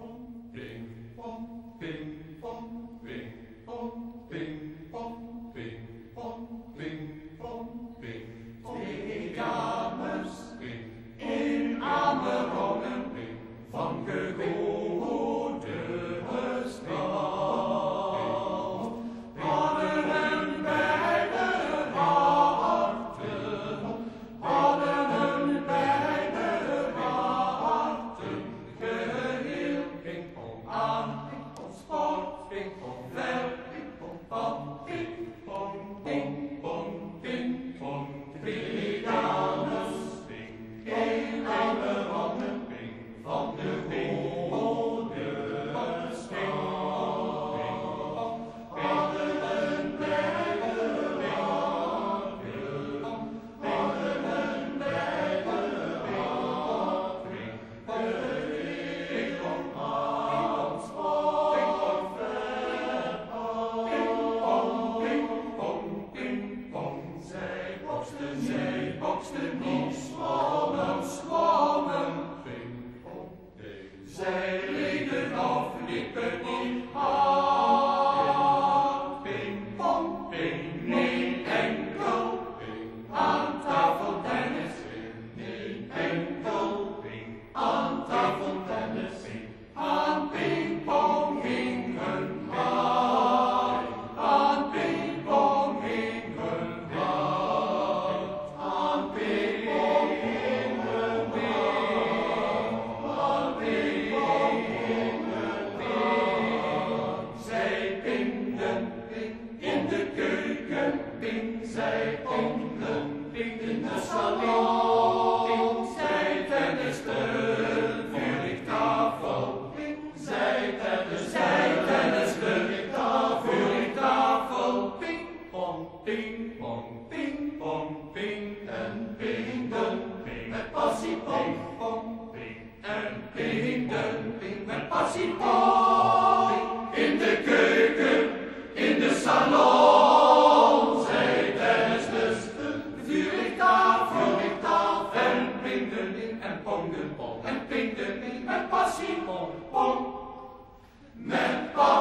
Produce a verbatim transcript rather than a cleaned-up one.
Twee dames in Amerongen van gegode gestaald hadden hun beide harten, hadden hun beide harten geheel. Pingpong aan, pingpong sport, pingpong veld, pingpong pan, pingpong, pingpong, pingpong. Twee dames in Amerongen van de gode gestaald hadden hun beide harten, hadden hun beide harten geheel. Pingpong aan, pingpong veld, pingpong, pingpong, pingpong. Zij boksten, zij boksten niet, zwommen, zwommen. Zij leden of liepen niet hard. Pingpong, ping, niet enkel. Aan tafeltennis, niet enkel. Aan tafeltennis, aan pingpong ging hun hart. Aan pingpong ging hun hart. Aan pingpong ging hun hart. Aan pingpong ging hun hart. Zij pingden in de keuken, ping, zij pingden in de salon. Zij tennisten voor de tafel, zij tennisten, zij tennisten voor de tafel. Pingpong, pingpong, pingpong, ping en pingden, ping met passie, pingpong, ping en pingden, ping met passie, pong. In de keuken, in de salon, zij tennisten vuur ik tafel, en pingden in en pongden, en pingden in met passie, pong, pong, met passie.